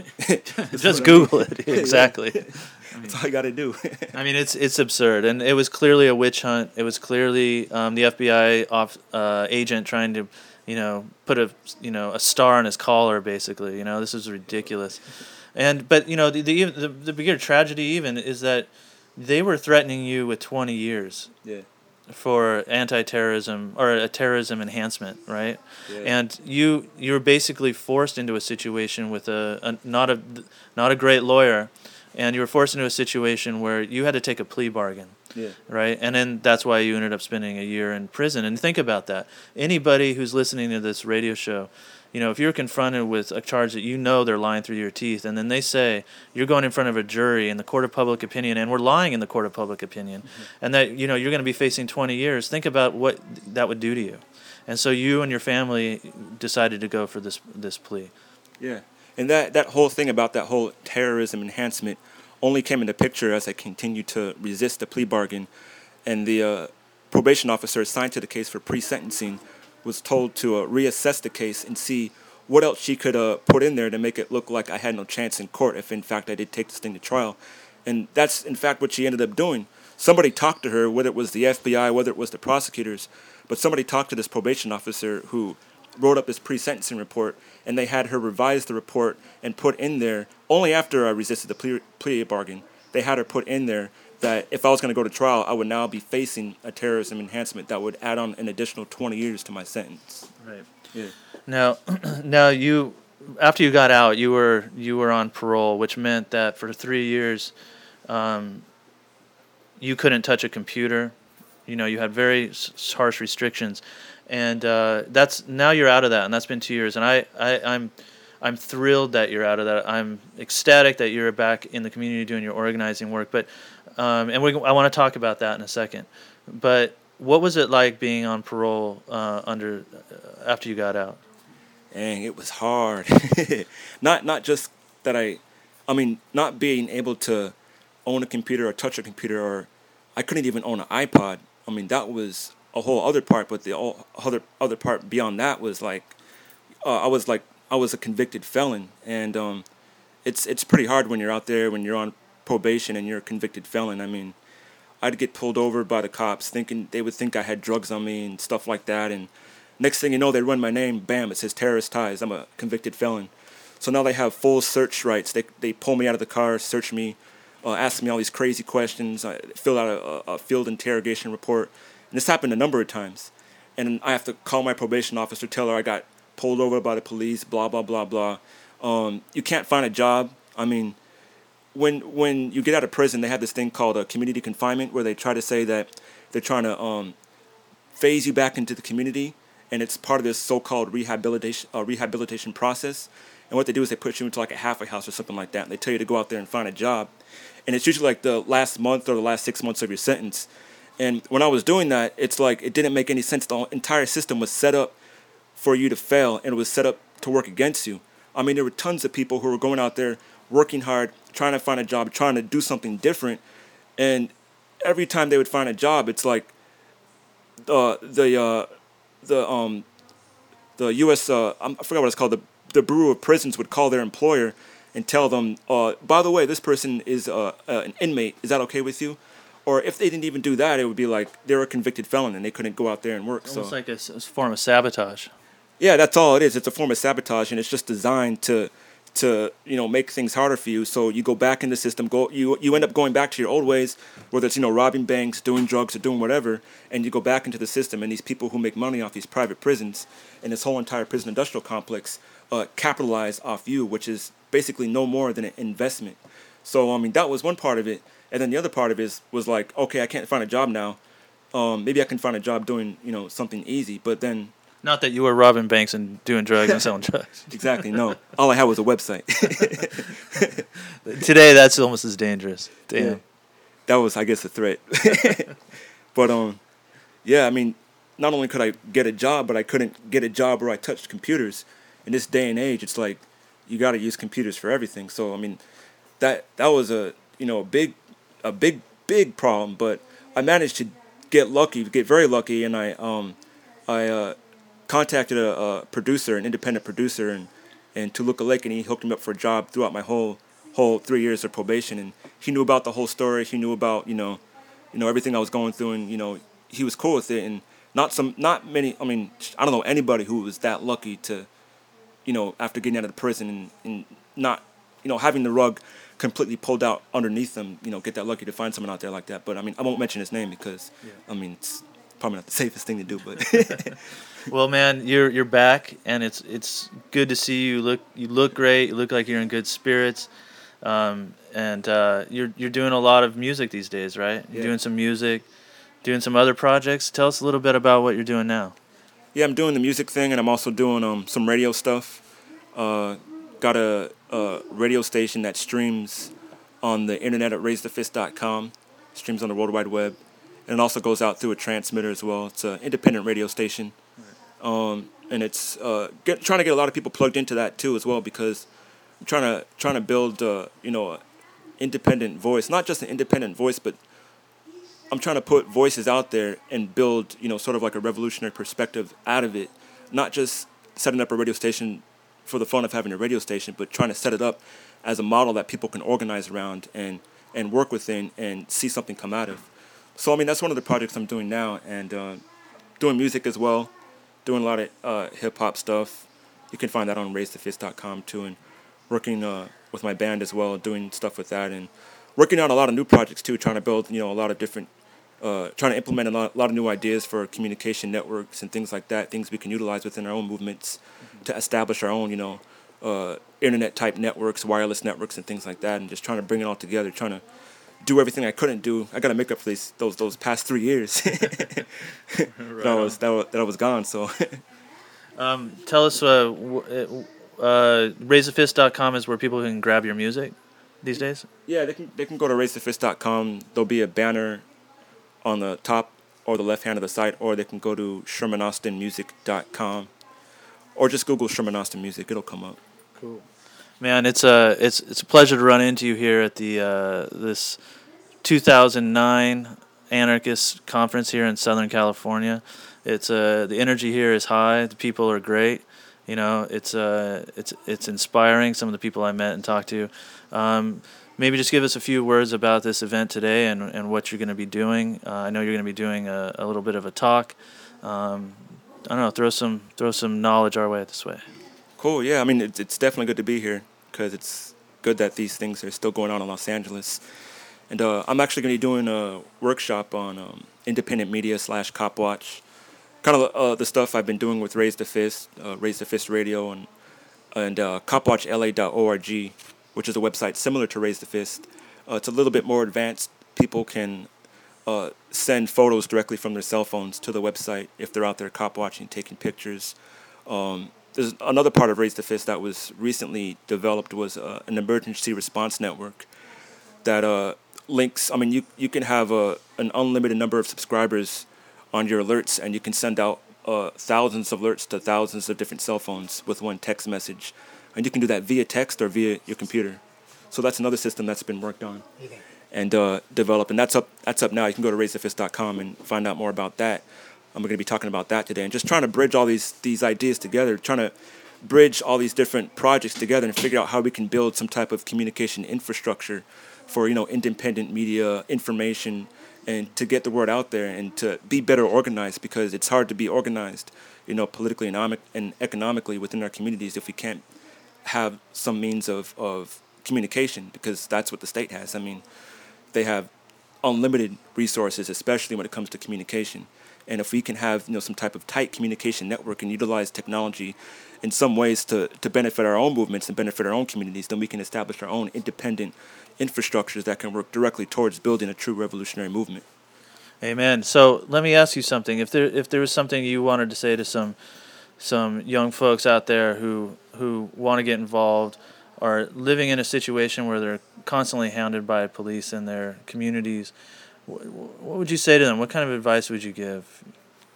Just Google it, exactly. That's all you got to do. I mean, it's it's absurd, and it was clearly a witch hunt. It was clearly um, the F B I off, uh, agent trying to, you know, put a you know a star on his collar. Basically, you know, this is ridiculous. And but you know the the the, the bigger tragedy even is that they were threatening you with twenty years. Yeah. For anti-terrorism or a terrorism enhancement, right? Yeah. And you you were basically forced into a situation with a, a not a not a great lawyer, and you were forced into a situation where you had to take a plea bargain, Yeah. right? And then that's why you ended up spending a year in prison. And think about that. Anybody who's listening to this radio show, you know, if you're confronted with a charge that you know they're lying through your teeth, and then they say you're going in front of a jury in the court of public opinion, and we're lying in the court of public opinion, mm-hmm. and that, you know, you're going to be facing twenty years, think about what that would do to you. And so you and your family decided to go for this this plea. Yeah. And that, that whole thing about that whole terrorism enhancement only came into picture as I continued to resist the plea bargain. And the uh, probation officer assigned to the case for pre-sentencing was told to uh, reassess the case and see what else she could uh, put in there to make it look like I had no chance in court if, in fact, I did take this thing to trial. And that's, in fact, what she ended up doing. Somebody talked to her, whether it was the F B I, whether it was the prosecutors, but somebody talked to this probation officer who wrote up this pre-sentencing report, and they had her revise the report and put in there, only after I resisted the plea, plea bargain, they had her put in there that if I was going to go to trial, I would now be facing a terrorism enhancement that would add on an additional twenty years to my sentence. Right. Yeah. Now, now you, after you got out, you were you were on parole, which meant that for three years, um, you couldn't touch a computer. You know, you had very s- harsh restrictions, and uh, that's now you're out of that, and that's been two years. And I, I, I'm, I'm thrilled that you're out of that. I'm ecstatic that you're back in the community doing your organizing work. But, um, and we, I want to talk about that in a second. But what was it like being on parole uh, under uh, after you got out? Dang, it was hard. not not just that I, I mean, not being able to own a computer or touch a computer, or I couldn't even own an iPod. I mean, that was a whole other part. But the all other other part beyond that was like, uh, I was like I was a convicted felon, and um, it's it's pretty hard when you're out there when you're on probation and you're a convicted felon. I mean, I'd get pulled over by the cops, thinking they would think I had drugs on me and stuff like that, and next thing you know, they run my name, bam, it says terrorist ties. I'm a convicted felon. So now they have full search rights. They they pull me out of the car, search me, uh, ask me all these crazy questions, I fill out a, a field interrogation report. And this happened a number of times. And I have to call my probation officer, tell her I got pulled over by the police, blah, blah, blah, blah. Um, you can't find a job. I mean, when when you get out of prison, they have this thing called a community confinement where they try to say that they're trying to um, phase you back into the community. And it's part of this so-called rehabilitation uh, rehabilitation process. And what they do is they put you into like a halfway house or something like that. And they tell you to go out there and find a job. And it's usually like the last month or the last six months of your sentence. And when I was doing that, it's like it didn't make any sense. The entire system was set up for you to fail, and it was set up to work against you. I mean, there were tons of people who were going out there working hard, trying to find a job, trying to do something different. And every time they would find a job, it's like uh, the uh, the um the U S uh, I forgot what it's called. The the Bureau of Prisons would call their employer and tell them, uh, by the way, this person is uh, uh, an inmate. Is that okay with you? Or if they didn't even do that, it would be like they were a convicted felon and they couldn't go out there and work. Almost so. like a, a form of sabotage. Yeah, that's all it is. It's a form of sabotage, and it's just designed to, to you know, make things harder for you. So you go back in the system. Go you you end up going back to your old ways, whether it's you know robbing banks, doing drugs, or doing whatever, and you go back into the system. And these people who make money off these private prisons and this whole entire prison industrial complex uh, capitalize off you, which is basically no more than an investment. So I mean, that was one part of it. And then the other part of it is, was like, okay, I can't find a job now. Um, maybe I can find a job doing, you know, something easy. But then Not that you were robbing banks and doing drugs and selling drugs. Exactly. No, all I had was a website. Today, that's almost as dangerous. Damn. Yeah. That was, I guess, a threat. But um, yeah, I mean, not only could I get a job, but I couldn't get a job where I touched computers. In this day and age, it's like you got to use computers for everything. So I mean, that that was a you know a big a big big problem. But I managed to get lucky, get very lucky, and I um I uh, contacted a, a producer, an independent producer, and and Toluca Lake, and he hooked me up for a job throughout my whole whole three years of probation. And he knew about the whole story. He knew about you know you know everything I was going through, and you know he was cool with it. And not some not many. I mean, I don't know anybody who was that lucky to, you know, after getting out of the prison and, and not, you know, having the rug completely pulled out underneath them, you know, get that lucky to find someone out there like that. But I mean, I won't mention his name because, yeah. I mean, it's probably not the safest thing to do. But well, man, you're you're back, and it's it's good to see you. Look, you look great. You look like you're in good spirits, um, and uh, you're you're doing a lot of music these days, right? You're yeah. doing some music, doing some other projects. Tell us a little bit about what you're doing now. Yeah, I'm doing the music thing, and I'm also doing um some radio stuff. Uh, got a, a radio station that streams on the internet at raise the fist dot com, streams on the World Wide Web, and it also goes out through a transmitter as well. It's an independent radio station, um, and it's uh, get, trying to get a lot of people plugged into that too as well, because I'm trying to trying to build uh, you know an independent voice, not just an independent voice, but I'm trying to put voices out there and build, you know, sort of like a revolutionary perspective out of it. Not just setting up a radio station for the fun of having a radio station, but trying to set it up as a model that people can organize around and, and work within and see something come out of. So, I mean, that's one of the projects I'm doing now, and uh, doing music as well, doing a lot of uh, hip-hop stuff. You can find that on raise the fist dot com too, and working uh, with my band as well, doing stuff with that, and working on a lot of new projects too, trying to build, you know, a lot of different Uh, trying to implement a lot, a lot of new ideas for communication networks and things like that, things we can utilize within our own movements mm-hmm. to establish our own, you know, uh, internet-type networks, wireless networks, and things like that, and just trying to bring it all together, trying to do everything I couldn't do. I got to make up for these, those those past three years right that, I was, that, was, that I was gone, so. um, tell us, uh, uh, raise the fist dot com is where people can grab your music these days? Yeah, they can, they can go to raise the fist dot com. There'll be a banner on the top or the left hand of the site, or they can go to sherman austin music dot com, or just Google Sherman Austin Music. It'll come up. Cool, man. It's a it's it's a pleasure to run into you here at the uh, this two thousand nine Anarchist Conference here in Southern California. It's uh the energy here is high. The people are great. You know, it's uh it's it's inspiring. Some of the people I met and talked to. Um, Maybe just give us a few words about this event today and, and what you're going to be doing. Uh, I know you're going to be doing a, a little bit of a talk. Um, I don't know, throw some throw some knowledge our way this way. Cool, yeah. I mean, it's, it's definitely good to be here because it's good that these things are still going on in Los Angeles. And uh, I'm actually going to be doing a workshop on um, independent media slash cop watch, kind of uh, the stuff I've been doing with Raise the Fist, uh, Raise the Fist Radio, and and uh, cop watch L A dot org, which is a website similar to Raise the Fist. Uh, it's a little bit more advanced. People can uh, send photos directly from their cell phones to the website if they're out there cop watching, taking pictures. Um, there's another part of Raise the Fist that was recently developed was uh, an emergency response network that uh, links. I mean, you you can have a, an unlimited number of subscribers on your alerts, and you can send out uh, thousands of alerts to thousands of different cell phones with one text message. And you can do that via text or via your computer. So that's another system that's been worked on and uh, developed. And that's up that's up now. You can go to raise the fist dot com and find out more about that. I'm going to be talking about that today. And just trying to bridge all these these ideas together, trying to bridge all these different projects together and figure out how we can build some type of communication infrastructure for, you know, independent media information and to get the word out there and to be better organized, because it's hard to be organized, you know, politically and, and economically within our communities if we can't have some means of, of communication, because that's what the state has. I mean, they have unlimited resources, especially when it comes to communication. And if we can have, you know, some type of tight communication network and utilize technology in some ways to, to benefit our own movements and benefit our own communities, then we can establish our own independent infrastructures that can work directly towards building a true revolutionary movement. Amen. So let me ask you something. If there if there was something you wanted to say to some some young folks out there who who want to get involved, are living in a situation where they're constantly hounded by police in their communities, what would you say to them? What kind of advice would you give?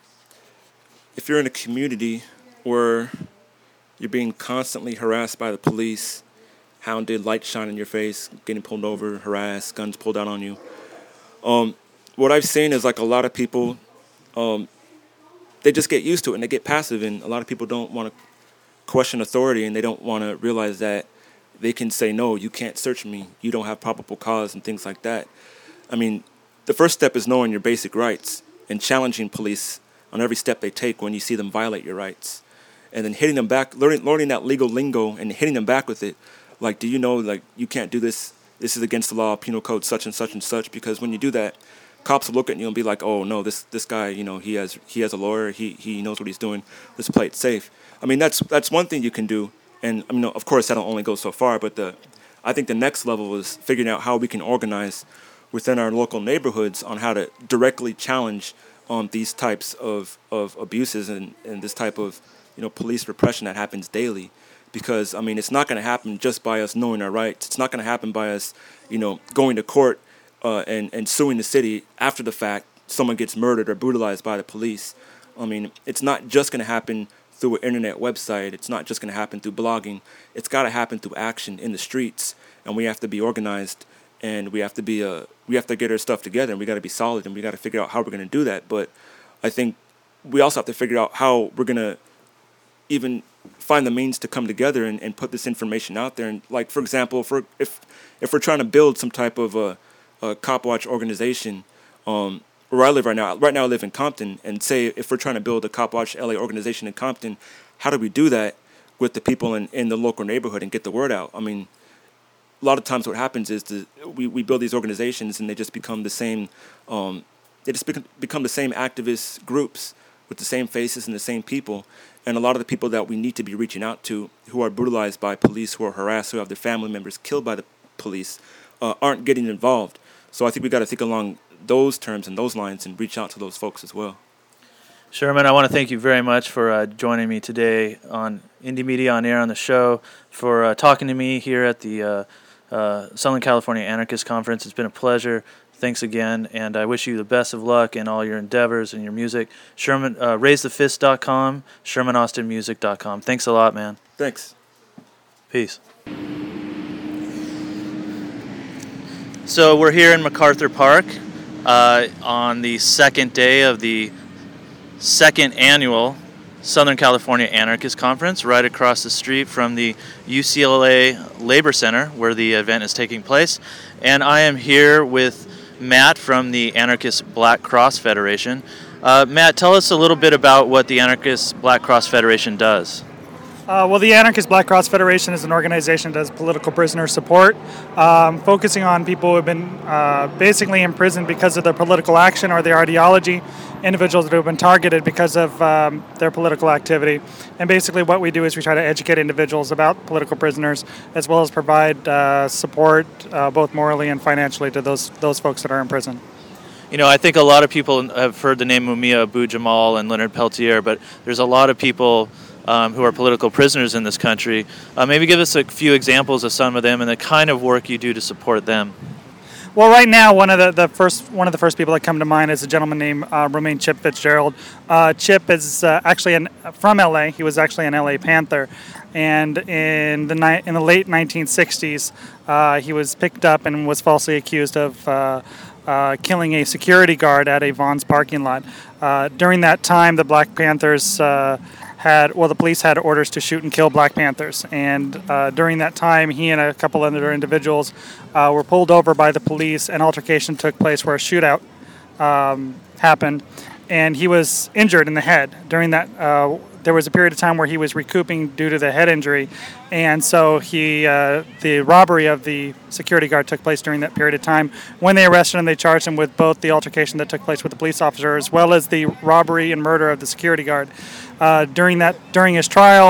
If you're in a community where you're being constantly harassed by the police, hounded, lights shine in your face, getting pulled over, harassed, guns pulled out on you, um, what I've seen is like a lot of people, um, they just get used to it and they get passive, and a lot of people don't want to question authority, and they don't want to realize that they can say, no, you can't search me, you don't have probable cause, and things like that. I mean, the first step is knowing your basic rights and challenging police on every step they take when you see them violate your rights. And then hitting them back, learning, learning that legal lingo and hitting them back with it. Like, do you know, like, you can't do this, this is against the law, penal code such and such and such, because when you do that, cops will look at you and be like, oh, no, this this guy, you know, he has he has a lawyer, he he knows what he's doing, let's play it safe. I mean, that's that's one thing you can do. And, I mean, of course, that'll only go so far, but the I think the next level is figuring out how we can organize within our local neighborhoods on how to directly challenge um, these types of, of abuses and, and this type of, you know, police repression that happens daily. Because, I mean, it's not going to happen just by us knowing our rights. It's not going to happen by us, you know, going to court uh, and, and suing the city after the fact someone gets murdered or brutalized by the police. I mean, it's not just going to happen through an internet website. It's not just going to happen through blogging. It's got to happen through action in the streets, and we have to be organized, and we have to be uh, we have to get our stuff together, and we got to be solid, and we got to figure out how we're going to do that. But I think we also have to figure out how we're going to even find the means to come together and, and put this information out there. And like, for example, if we're, if if we're trying to build some type of a, a cop watch organization, um, where I live right now, right now I live in Compton, and say if we're trying to build a Cop Watch L A organization in Compton, how do we do that with the people in, in the local neighborhood and get the word out? I mean, a lot of times what happens is the, we, we build these organizations and they just become the same, um, they just become, become the same activist groups with the same faces and the same people. And a lot of the people that we need to be reaching out to who are brutalized by police, who are harassed, who have their family members killed by the police, uh, aren't getting involved. So I think we got to think along those terms and those lines and reach out to those folks as well. Sherman, I want to thank you very much for uh, joining me today on Indie Media on Air on the show, for uh, talking to me here at the uh, uh, Southern California Anarchist Conference. It's been a pleasure. Thanks again, and I wish you the best of luck in all your endeavors and your music. Sherman, uh, raise the fist dot com, Sherman Austin Music dot com. Thanks a lot, man. Thanks. Peace. So we're here in MacArthur Park uh, on the second day of the second annual Southern California Anarchist Conference, right across the street from the U C L A Labor Center where the event is taking place. And I am here with Matt from the Anarchist Black Cross Federation. Uh, Matt, tell us a little bit about what the Anarchist Black Cross Federation does. Uh, well, the Anarchist Black Cross Federation is an organization that does political prisoner support, um, focusing on people who have been uh, basically imprisoned because of their political action or their ideology, individuals that have been targeted because of um, their political activity. And basically what we do is we try to educate individuals about political prisoners, as well as provide uh, support uh, both morally and financially to those those folks that are in prison. You know, I think a lot of people have heard the name Mumia Abu-Jamal and Leonard Peltier, but there's a lot of people Um, who are political prisoners in this country. Uh, maybe give us a few examples of some of them and the kind of work you do to support them. Well, right now, one of the, the first one of the first people that come to mind is a gentleman named uh, Romaine Chip Fitzgerald. Uh, Chip is uh, actually an, from L A. He was actually an L A Panther, and in the ni- in the late nineteen sixties, uh, he was picked up and was falsely accused of uh, uh, killing a security guard at a Vons parking lot. Uh, during that time, the Black Panthers uh, had, well, the police had orders to shoot and kill Black Panthers. And uh, during that time, he and a couple other individuals uh, were pulled over by the police. An altercation took place where a shootout um, happened, and he was injured in the head. During that, uh, there was a period of time where he was recouping due to the head injury, and so he, uh, the robbery of the security guard took place during that period of time. When they arrested him, they charged him with both the altercation that took place with the police officer, as well as the robbery and murder of the security guard. Uh, during that, during his trial,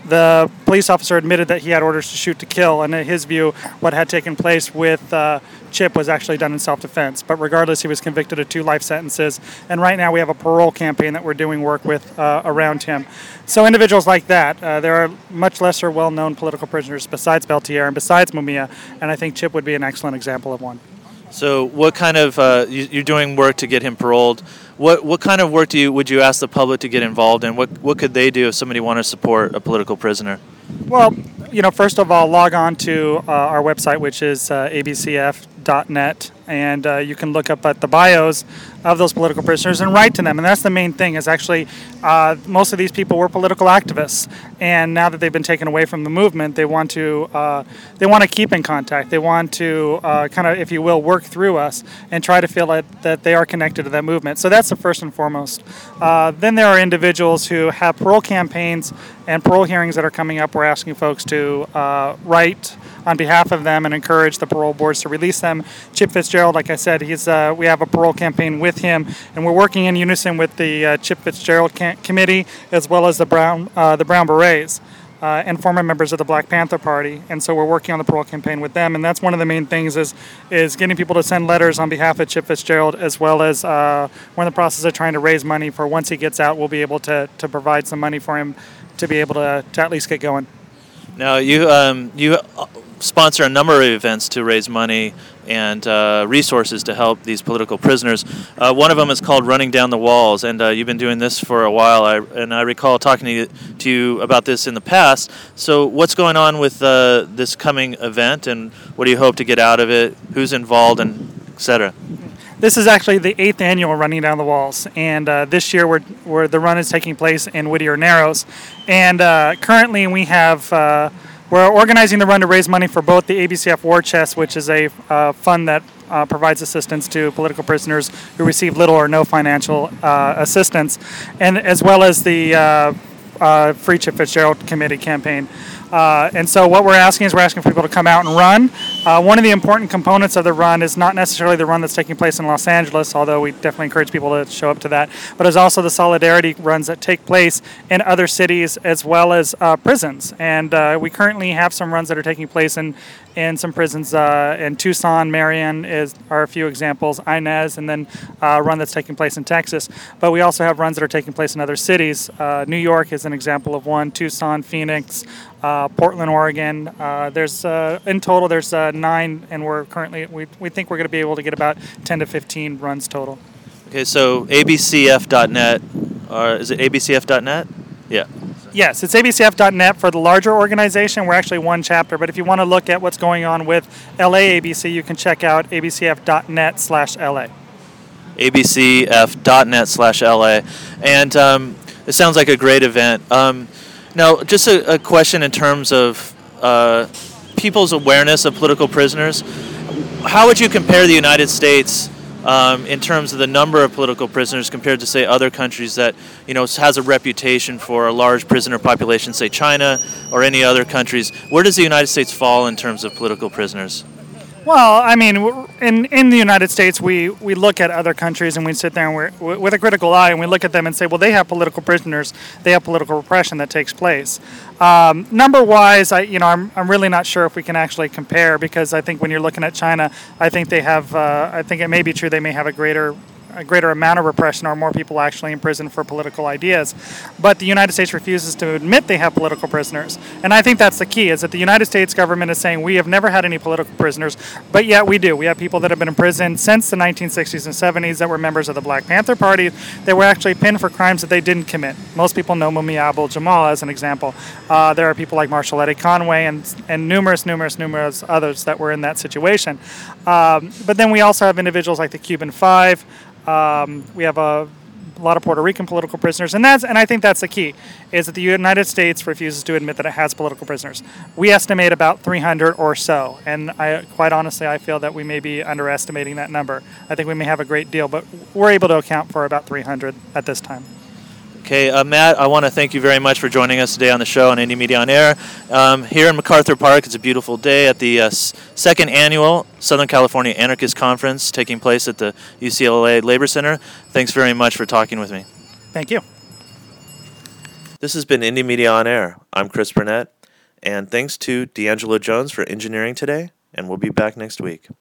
the police officer admitted that he had orders to shoot to kill, and in his view, what had taken place with uh, Chip was actually done in self-defense. But regardless, he was convicted of two life sentences, and right now we have a parole campaign that we're doing work with uh, around him. So individuals like that, uh, there are much lesser well-known political prisoners besides Peltier and besides Mumia, and I think Chip would be an excellent example of one. So what kind of, uh, you, you're doing work to get him paroled. What what kind of work do you would you ask the public to get involved in? What what could they do if somebody wanted to support a political prisoner? Well, you know, first of all, log on to uh, our website, which is uh, a b c f dot net, and uh, you can look up at the bios of those political prisoners and write to them. And that's the main thing, is actually uh, most of these people were political activists, and now that they've been taken away from the movement, they want to uh, they want to keep in contact. They want to uh, kind of, if you will, work through us and try to feel that, that they are connected to that movement. So that's the first and foremost. Uh, then there are individuals who have parole campaigns and parole hearings that are coming up. We're asking folks to uh, write on behalf of them and encourage the parole boards to release them. Chip Fitzgerald, like I said, he's uh, we have a parole campaign with him, and we're working in unison with the uh, Chip Fitzgerald can- committee, as well as the Brown uh, the Brown Berets uh, and former members of the Black Panther Party. And so we're working on the parole campaign with them, and that's one of the main things is is getting people to send letters on behalf of Chip Fitzgerald, as well as uh, we're in the process of trying to raise money for once he gets out, we'll be able to to provide some money for him to be able to, to at least get going. Now you um, you sponsor a number of events to raise money and uh, resources to help these political prisoners. Uh, one of them is called Running Down the Walls, and uh, you've been doing this for a while. I, and I recall talking to you, to you about this in the past. So what's going on with uh, this coming event, and what do you hope to get out of it? Who's involved, and et cetera? This is actually the eighth annual Running Down the Walls, and uh, this year we're, we're, the run is taking place in Whittier Narrows. And uh, currently we have, uh, we're organizing the run to raise money for both the A B C F War Chest, which is a uh, fund that uh, provides assistance to political prisoners who receive little or no financial uh, assistance, and as well as the uh, uh, Free Chip Fitzgerald Committee campaign. Uh, and so what we're asking is we're asking for people to come out and run. Uh, one of the important components of the run is not necessarily the run that's taking place in Los Angeles, although we definitely encourage people to show up to that, but it's also the solidarity runs that take place in other cities as well as uh, prisons. And uh, we currently have some runs that are taking place in, in some prisons uh, in Tucson, Marion is are a few examples, Inez, and then uh, a run that's taking place in Texas. But we also have runs that are taking place in other cities. Uh, New York is an example of one, Tucson, Phoenix, Uh, Portland, Oregon. Uh, there's uh, in total there's uh, nine, and we're currently we, we think we're going to be able to get about ten to fifteen runs total. Okay, so A B C F dot net, or is it A B C F dot net? Yeah. Yes, it's A B C F dot net for the larger organization. We're actually one chapter, but if you want to look at what's going on with L A A B C, you can check out A B C F dot net slash L A. A B C F dot net slash L A, and um, it sounds like a great event. Um, Now, just a, a question in terms of uh, people's awareness of political prisoners. How would you compare the United States um, in terms of the number of political prisoners compared to, say, other countries that, you know, has a reputation for a large prisoner population, say China or any other countries? Where does the United States fall in terms of political prisoners? Well, I mean, in in the United States, we, we look at other countries and we sit there and we're, with a critical eye and we look at them and say, well, they have political prisoners, they have political repression that takes place. Um, number-wise, I you know, I'm I'm really not sure if we can actually compare, because I think when you're looking at China, I think they have, uh, I think it may be true they may have a greater a greater amount of repression or more people actually in prison for political ideas. But the United States refuses to admit they have political prisoners. And I think that's the key, is that the United States government is saying we have never had any political prisoners, but yet we do. We have people that have been in prison since the nineteen sixties and seventies that were members of the Black Panther Party that were actually pinned for crimes that they didn't commit. Most people know Mumia Abu-Jamal as an example. Uh, there are people like Marshalletti Conway and, and numerous, numerous, numerous others that were in that situation. Um, but then we also have individuals like the Cuban Five. Um, we have a, a lot of Puerto Rican political prisoners, and that's and I think that's the key, is that the United States refuses to admit that it has political prisoners. We estimate about three hundred or so, and I quite honestly I feel that we may be underestimating that number. I think we may have a great deal, but we're able to account for about three hundred at this time. Okay, uh, Matt, I want to thank you very much for joining us today on the show on Indie Media on Air. Um, here in MacArthur Park, it's a beautiful day at the uh, s- second annual Southern California Anarchist Conference taking place at the U C L A Labor Center. Thanks very much for talking with me. Thank you. This has been Indie Media On Air. I'm Chris Burnett, and thanks to D'Angelo Jones for engineering today, and we'll be back next week.